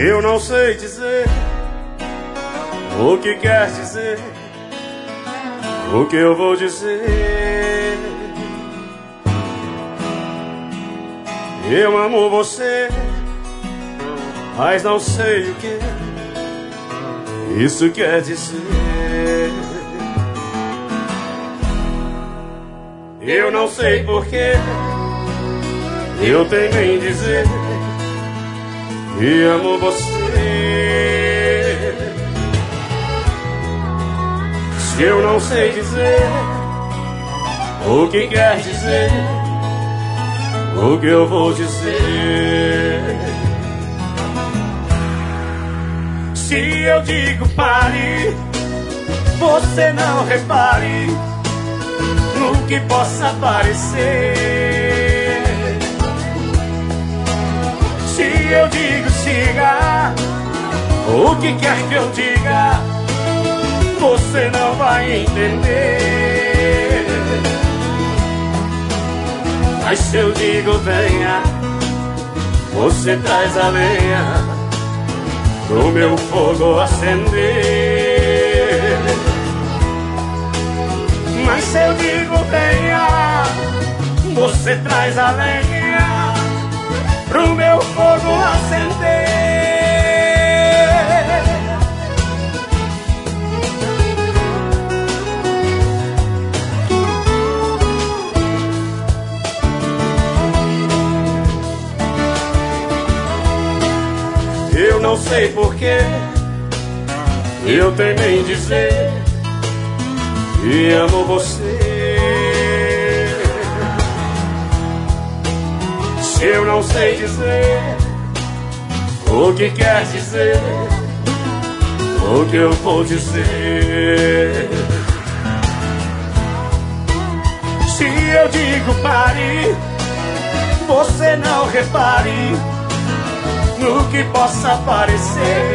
Eu não sei dizer o que quer dizer, o que eu vou dizer. Eu amo você, mas não sei o que isso quer dizer. Eu não sei porquê eu tenho em dizer que amo você. Se eu não sei dizer o que quer dizer, o que eu vou dizer? Se eu digo pare, você não repare no que possa parecer. Se eu digo siga, o que quer que eu diga, você não vai entender. Mas se eu digo venha, você traz a lenha pro meu fogo acender. Mas se eu digo venha, você traz a lenha pro meu fogo acender. Eu não sei porquê eu tenho em dizer que amo você. Se eu não sei dizer o que quer dizer, o que eu vou dizer? Se eu digo pare, você não repare no que possa parecer.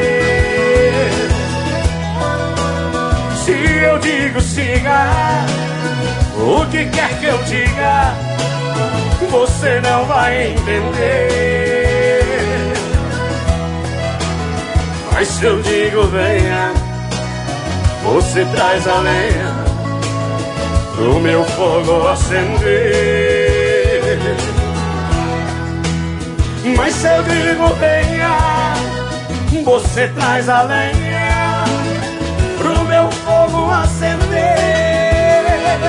Se eu digo siga, o que quer que eu diga, você não vai entender. Mas se eu digo venha, você traz a lenha pro meu fogo acender. Mas se eu digo venha, você traz a lenha pro meu fogo acender.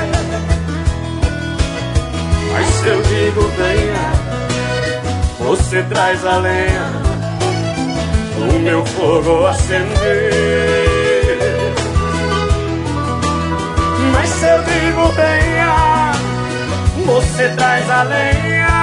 Mas se eu digo venha, você traz a lenha pro meu fogo acender. Mas se eu digo venha, você traz a lenha